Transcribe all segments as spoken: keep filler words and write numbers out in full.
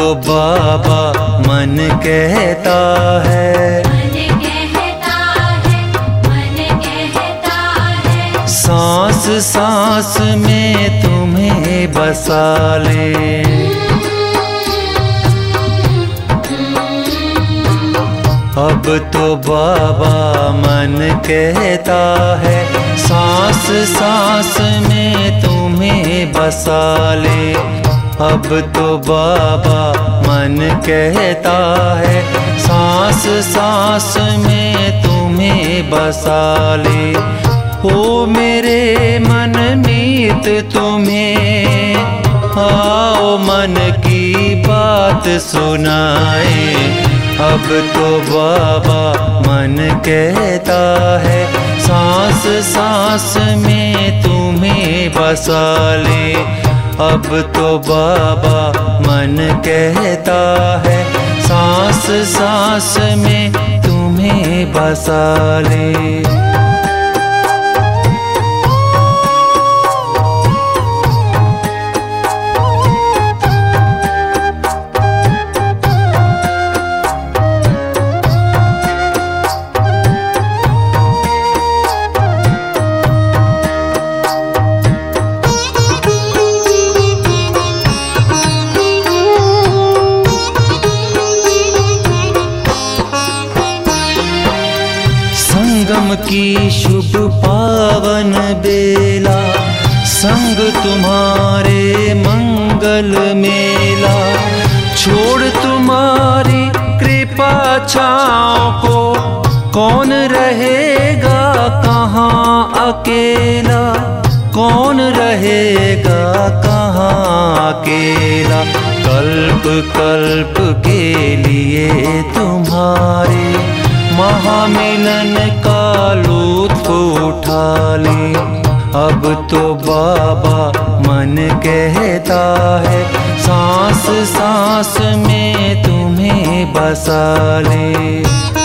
बाबा मन कहता है, मन कहता है, मन कहता है। सांस सांस में तुम्हें बसा ले। अब तो बाबा मन कहता है, सांस सांस में तुम्हें बसा ले। अब तो बाबा मन कहता है, सांस सांस में तुम्हें बसा ले। ओ मेरे मन मीत तुम्हें आओ मन की बात सुनाए। अब तो बाबा मन कहता है, सांस सांस में तुम्हें बसा ले। अब तो बाबा मन कहता है, सांस सांस में तुम्हें बसा ले। संगम की शुभ पावन बेला, संग तुम्हारे मंगल मेला। छोड़ तुम्हारी कृपा छाँव को कौन रहेगा कहाँ अकेला, कौन रहेगा कहाँ अकेला। कल्प कल्प के लिए तुम्हारे महामिलन का लुत्फ उठा ले। अब तो बाबा मन कहता है, सांस सांस में तुम्हें बसा ले।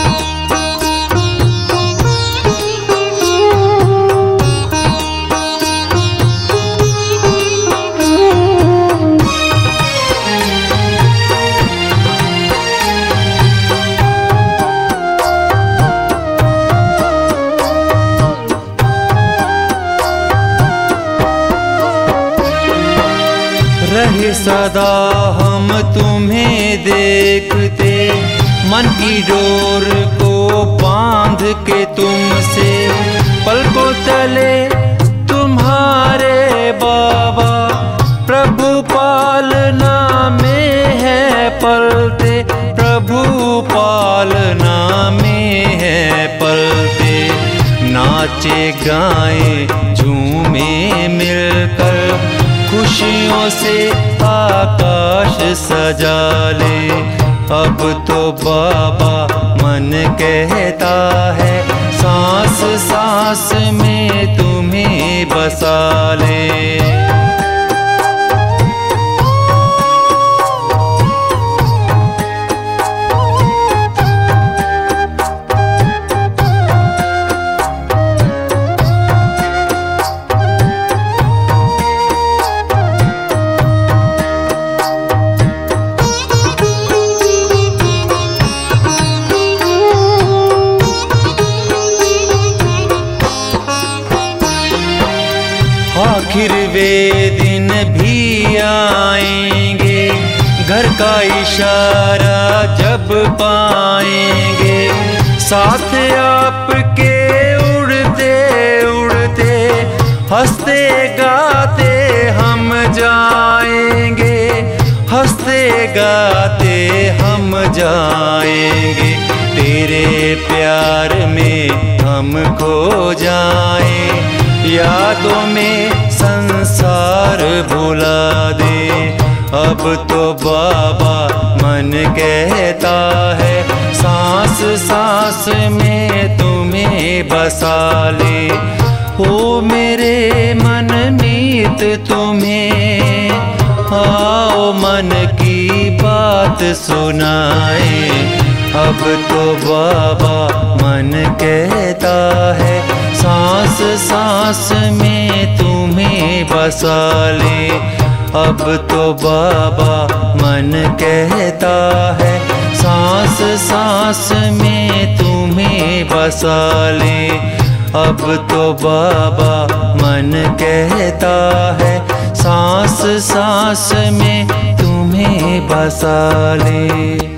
रहे सदा हम तुम्हें देखते, मन की डोर को बांध के तुमसे। पलकों तले तुम्हारे बाबा, प्रभु पालना में है पलते, प्रभु पालना में है पलते। नाचे गाए झूमे मिलकर, खुशियों से आकाश सजा ले। अब तो बाबा मन कहता है, सांस सांस में तुम्हें बसा ले। आखिर वे दिन भी आएंगे, घर का इशारा जब पाएंगे। साथ आपके उड़ते उड़ते, हंसते गाते हम जाएंगे, हंसते गाते हम जाएंगे। तेरे प्यार में हम खो जाएं, यादों में संसार भुला दे। अब तो बाबा मन कहता है, सांस सांस में तुम्हें बसा ले। ओ मेरे मन मीत तुम्हें आओ मन की बात सुनाए। अब तो बाबा मन कहता है, सांस सांस में तुम्हें बसा ले। अब तो बाबा मन कहता है सांस सांस में तुम्हें बसा ले। अब तो बाबा मन कहता है सांस सांस में तुम्हें बसा ले।